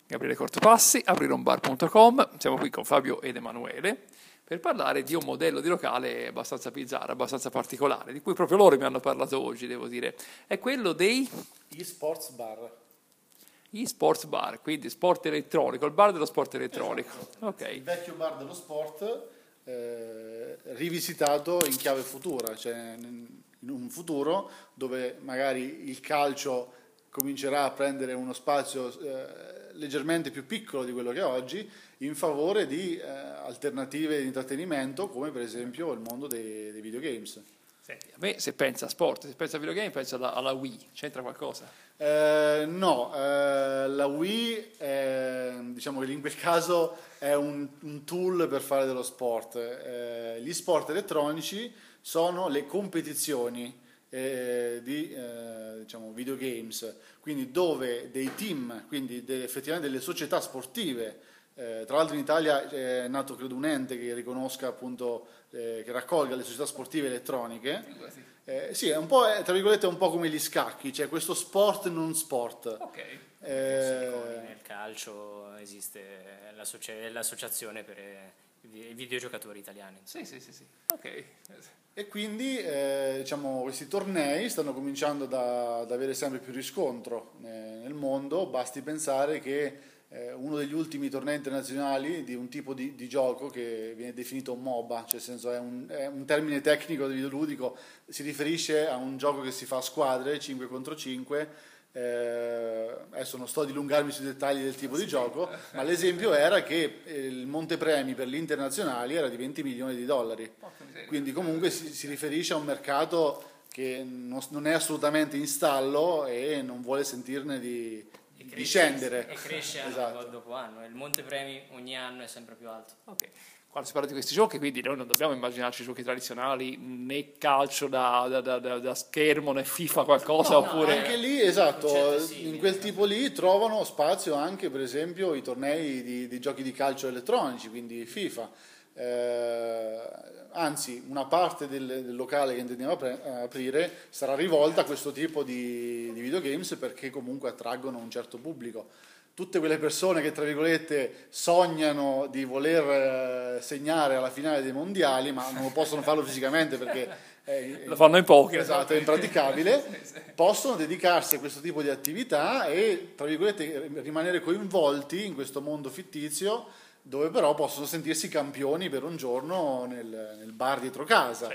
Gabriele Cortopassi, aprironbar.com. Siamo qui con Fabio ed Emanuele per parlare di un modello di locale abbastanza bizzarro, abbastanza particolare, di cui proprio loro mi hanno parlato oggi, devo dire. È quello dei eSports Bar. eSports Bar, quindi sport elettronico, il bar dello sport elettronico. Esatto. Okay. Il vecchio bar dello sport rivisitato in chiave futura, cioè in un futuro dove magari il calcio comincerà a prendere uno spazio leggermente più piccolo di quello che è oggi, in favore di alternative di intrattenimento come per esempio il mondo dei videogames. Senti, a me se pensa a sport, se pensa a videogame, pensa alla Wii, c'entra qualcosa? No, la Wii diciamo che in quel caso è un tool per fare dello sport. Gli sport elettronici sono le competizioni di diciamo videogames, quindi dove dei team, quindi effettivamente delle società sportive, tra l'altro in Italia è nato credo un ente che riconosca appunto che raccolga le società sportive elettroniche. Sì, è un po', tra virgolette, è un po' come gli scacchi, cioè questo sport non sport. Ok. Nel calcio esiste l'associazione per i videogiocatori italiani. Sì. Ok. E quindi diciamo, questi tornei stanno cominciando ad avere sempre più riscontro nel mondo. Basti pensare che uno degli ultimi tornei internazionali di un tipo di gioco che viene definito MOBA, cioè nel senso è un termine tecnico di videoludico, si riferisce a un gioco che si fa a squadre, 5 contro 5. Adesso non sto a dilungarmi sui dettagli del tipo di gioco, ma l'esempio era che il montepremi per gli internazionali era di 20 milioni di dollari, quindi comunque si riferisce a un mercato che non è assolutamente in stallo e non vuole sentirne di scendere. E cresce anno dopo anno, il montepremi ogni anno è sempre più alto. Ok. Quando si parla di questi giochi, quindi noi non dobbiamo immaginarci giochi tradizionali, né calcio da schermo, né FIFA qualcosa, oppure... Anche lì, esatto, Sì, in quel tipo lì trovano spazio anche per esempio i tornei di giochi di calcio elettronici, quindi FIFA. Anzi, una parte del locale che intendiamo aprire sarà rivolta a questo tipo di videogames perché comunque attraggono un certo pubblico. Tutte quelle persone che, tra virgolette, sognano di voler segnare alla finale dei mondiali, ma non possono farlo fisicamente perché lo fanno in pochi. Esatto, è impraticabile, possono dedicarsi a questo tipo di attività e, tra virgolette, rimanere coinvolti in questo mondo fittizio dove però possono sentirsi campioni per un giorno nel bar dietro casa.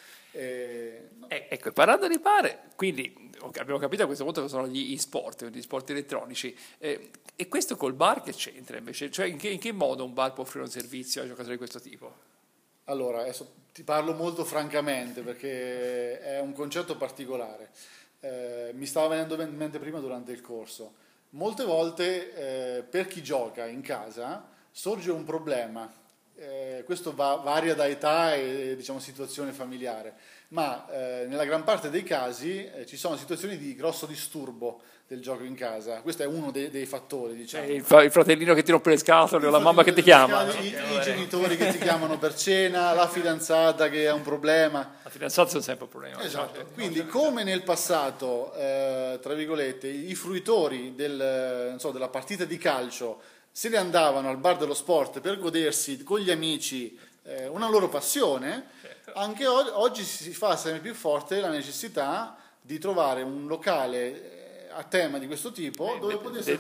Ecco, parlando di bar, quindi abbiamo capito a questo punto che sono gli e-sport, gli sport elettronici, e questo col bar che c'entra invece? Cioè in che modo un bar può offrire un servizio a giocatori di questo tipo? Allora, adesso ti parlo molto francamente perché è un concetto particolare. Mi stava venendo in mente prima durante il corso. Molte volte per chi gioca in casa sorge un problema. Questo varia da età e diciamo situazione familiare, ma nella gran parte dei casi ci sono situazioni di grosso disturbo del gioco in casa. Questo è uno dei fattori, diciamo. Il fratellino che ti rompe le scatole o la mamma che ti chiama, i genitori che ti chiamano per cena, la fidanzata che ha un problema. La fidanzata sono sempre un problema. Esatto. Quindi come nel passato tra virgolette i fruitori della partita di calcio se ne andavano al bar dello sport per godersi con gli amici una loro passione, certo. Anche oggi si fa sempre più forte la necessità di trovare un locale a tema di questo tipo dove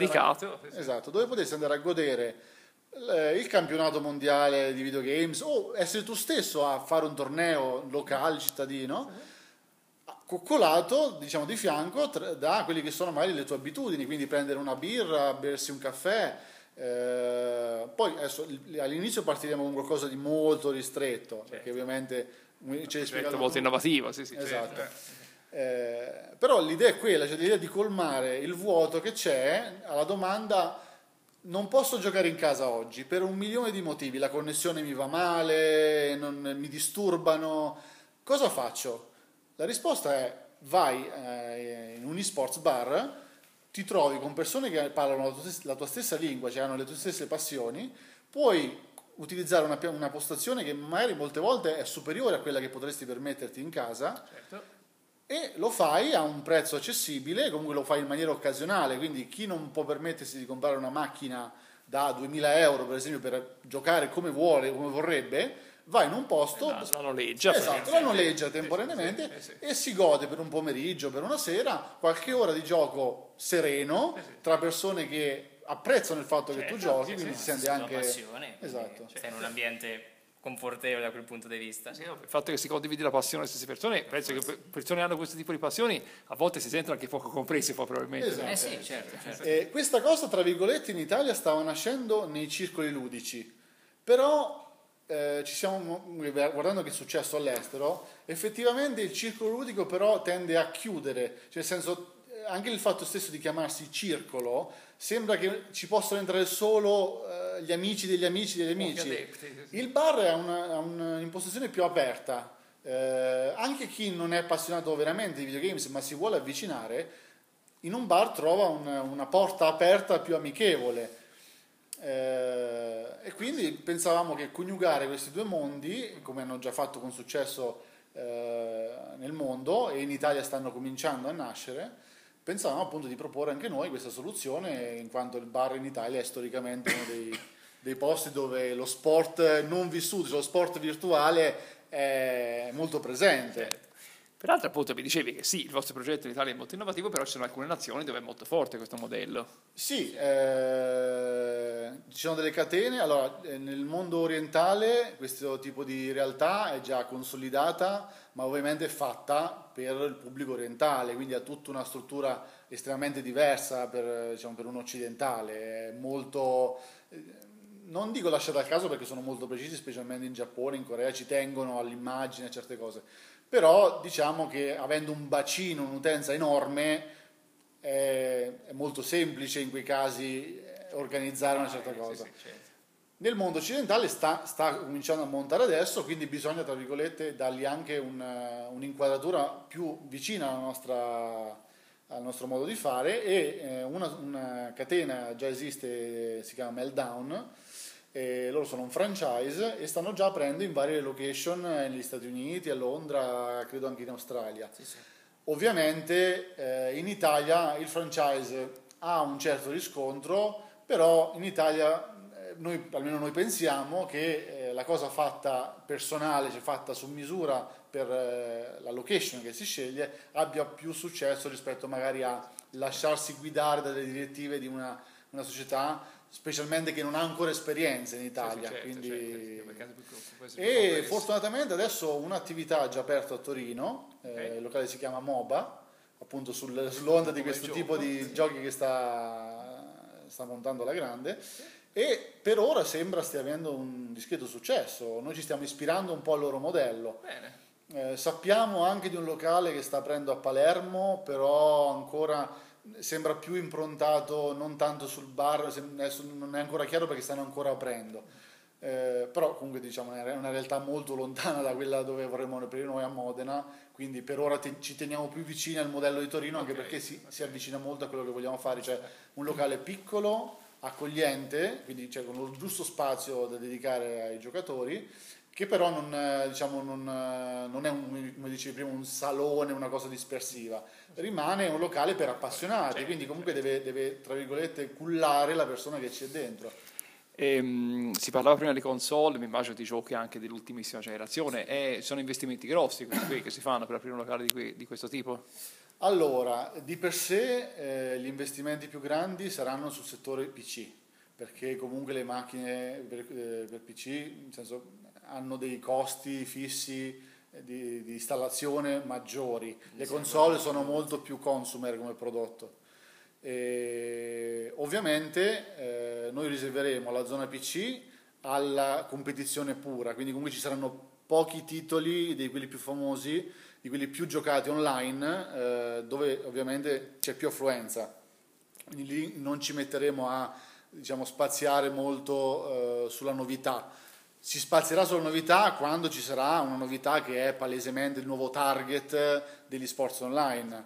potersi andare a godere il campionato mondiale di videogames o essere tu stesso a fare un torneo locale cittadino coccolato diciamo di fianco da quelli che sono magari le tue abitudini, quindi prendere una birra, bersi un caffè. Poi adesso all'inizio partiremo con qualcosa di molto ristretto, certo. Perché ovviamente è molto innovativo, sì, esatto. Certo. Però l'idea è quella, cioè l'idea di colmare il vuoto che c'è alla domanda: non posso giocare in casa oggi per 1.000.000 di motivi, la connessione mi va male, mi disturbano, cosa faccio? La risposta è: vai in un eSports bar, ti trovi con persone che parlano la tua stessa lingua, cioè hanno le tue stesse passioni, puoi utilizzare una postazione che magari molte volte è superiore a quella che potresti permetterti in casa, certo. e lo fai a un prezzo accessibile, comunque lo fai in maniera occasionale, quindi chi non può permettersi di comprare una macchina da 2000 euro per esempio per giocare come vuole, come vorrebbe, va in un posto, la noleggia, esatto, la noleggia temporaneamente sì. e si gode per un pomeriggio, per una sera, qualche ora di gioco sereno tra persone che apprezzano il fatto che tu giochi, quindi si sente anche passione, esatto. stai in un ambiente confortevole da quel punto di vista. Sì, no, il fatto che si condivide la passione alle stesse persone, penso che persone che hanno questo tipo di passioni a volte si sentono anche poco compresi, probabilmente. Esatto. Sì, certo. Questa cosa, tra virgolette, in Italia stava nascendo nei circoli ludici, però ci stiamo guardando che è successo all'estero, effettivamente il circolo ludico però tende a chiudere, cioè nel senso anche il fatto stesso di chiamarsi circolo sembra che ci possano entrare solo gli amici degli amici degli amici. Il bar ha un'impostazione più aperta, anche chi non è appassionato veramente di videogames ma si vuole avvicinare, in un bar trova una porta aperta più amichevole. E quindi pensavamo che coniugare questi due mondi, come hanno già fatto con successo nel mondo e in Italia stanno cominciando a nascere, pensavamo appunto di proporre anche noi questa soluzione, in quanto il bar in Italia è storicamente uno dei posti dove lo sport non vissuto, cioè lo sport virtuale è molto presente. Certo. Peraltro appunto mi dicevi che sì, il vostro progetto in Italia è molto innovativo, però ci sono alcune nazioni dove è molto forte questo modello. Sì, ci sono delle catene. Allora, nel mondo orientale questo tipo di realtà è già consolidata, ma ovviamente è fatta per il pubblico orientale, quindi ha tutta una struttura estremamente diversa per un occidentale. È molto, non dico lasciata al caso perché sono molto precisi, specialmente in Giappone, in Corea ci tengono all'immagine, a certe cose. Però diciamo che avendo un bacino, un'utenza enorme, è molto semplice in quei casi organizzare una certa cosa. Certo. Nel mondo occidentale sta cominciando a montare adesso, quindi bisogna, tra virgolette, dargli anche un'inquadratura più vicina al nostro modo di fare, e una catena già esiste, si chiama Meltdown. Loro sono un franchise e stanno già aprendo in varie location negli Stati Uniti, a Londra, credo anche in Australia. Sì. Ovviamente in Italia il franchise ha un certo riscontro, però in Italia almeno noi pensiamo che la cosa fatta personale, cioè fatta su misura per la location che si sceglie, abbia più successo rispetto magari a lasciarsi guidare dalle direttive di una società, specialmente che non ha ancora esperienza in Italia. Certo. E fortunatamente adesso un'attività ha già aperto a Torino, il locale si chiama MOBA, appunto sull'onda di questo tipo di giochi che sta montando alla grande, e per ora sembra stia avendo un discreto successo. Noi ci stiamo ispirando un po' al loro modello. Bene. Sappiamo anche di un locale che sta aprendo a Palermo, però ancora sembra più improntato non tanto sul bar, adesso non è ancora chiaro perché stanno ancora aprendo, però comunque diciamo è una realtà molto lontana da quella dove vorremmo aprire noi a Modena, quindi per ora ci teniamo più vicini al modello di Torino, anche perché si avvicina molto a quello che vogliamo fare, cioè un locale piccolo, accogliente, quindi con lo giusto spazio da dedicare ai giocatori, che però non è come dicevi prima, un salone, una cosa dispersiva, rimane un locale per appassionati, quindi comunque deve tra virgolette cullare la persona che c'è dentro. Si parlava prima di console, mi immagino di giochi anche dell'ultimissima generazione, e sono investimenti grossi questi qui che si fanno per aprire un locale di questo tipo? Allora, di per sé gli investimenti più grandi saranno sul settore PC, perché comunque le macchine per PC, nel senso, hanno dei costi fissi di installazione maggiori. Le console sono molto più consumer come prodotto. Ovviamente noi riserveremo la zona PC alla competizione pura, quindi comunque ci saranno pochi titoli di quelli più famosi, di quelli più giocati online, dove ovviamente c'è più affluenza. Quindi lì non ci metteremo a spaziare molto sulla novità. Si spazierà sulla novità quando ci sarà una novità che è palesemente il nuovo target degli sports online.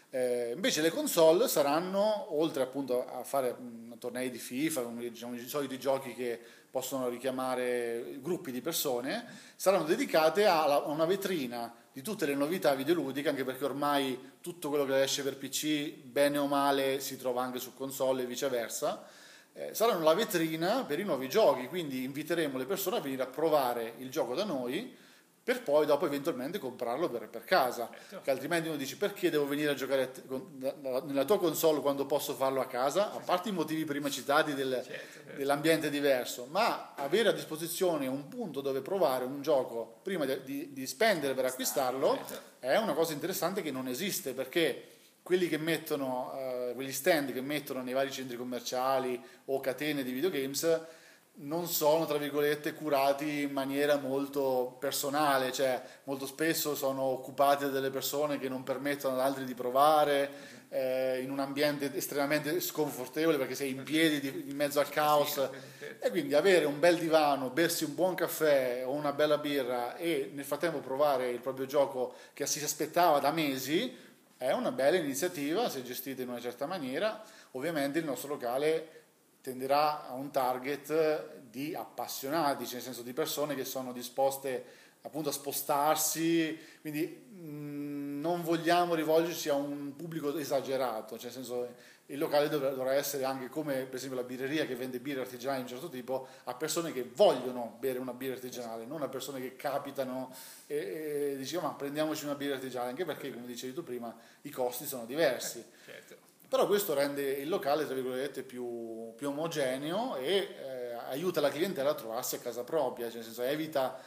Invece le console saranno, oltre appunto a fare tornei di FIFA, diciamo, i soliti giochi che possono richiamare gruppi di persone, saranno dedicate a una vetrina di tutte le novità videoludiche, anche perché ormai tutto quello che esce per PC, bene o male, si trova anche su console e viceversa. Saranno la vetrina per i nuovi giochi, quindi inviteremo le persone a venire a provare il gioco da noi per poi dopo eventualmente comprarlo per casa, che altrimenti uno dice perché devo venire a giocare nella tua console quando posso farlo a casa, a parte i motivi prima citati dell'ambiente diverso, ma avere a disposizione un punto dove provare un gioco prima di spendere per acquistarlo è una cosa interessante che non esiste, perché quelli che mettono, quegli stand che mettono nei vari centri commerciali o catene di videogames non sono, tra virgolette, curati in maniera molto personale, cioè molto spesso sono occupati da delle persone che non permettono ad altri di provare, in un ambiente estremamente sconfortevole perché sei in piedi in mezzo al caos, e quindi avere un bel divano, bersi un buon caffè o una bella birra e nel frattempo provare il proprio gioco che si aspettava da mesi è una bella iniziativa se gestita in una certa maniera. Ovviamente il nostro locale tenderà a un target di appassionati, cioè nel senso di persone che sono disposte appunto a spostarsi, quindi non vogliamo rivolgerci a un pubblico esagerato, cioè nel senso il locale dovrà essere anche come per esempio la birreria che vende birre artigianali di un certo tipo, a persone che vogliono bere una birra artigianale, non a persone che capitano e dicono ma prendiamoci una birra artigianale, anche perché come dicevi tu prima i costi sono diversi. Certo. Però questo rende il locale, tra virgolette, più omogeneo e aiuta la clientela a trovarsi a casa propria, cioè nel senso evita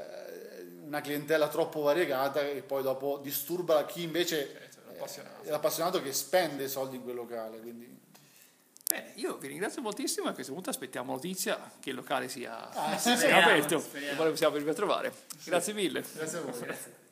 una clientela troppo variegata e poi dopo disturba chi invece è l'appassionato che spende soldi in quel locale. Quindi. Bene, io vi ringrazio moltissimo e a questo punto aspettiamo notizia che il locale sia speriamo, aperto speriamo. e poi lo possiamo venire a trovare. Grazie mille. Grazie a voi. Grazie.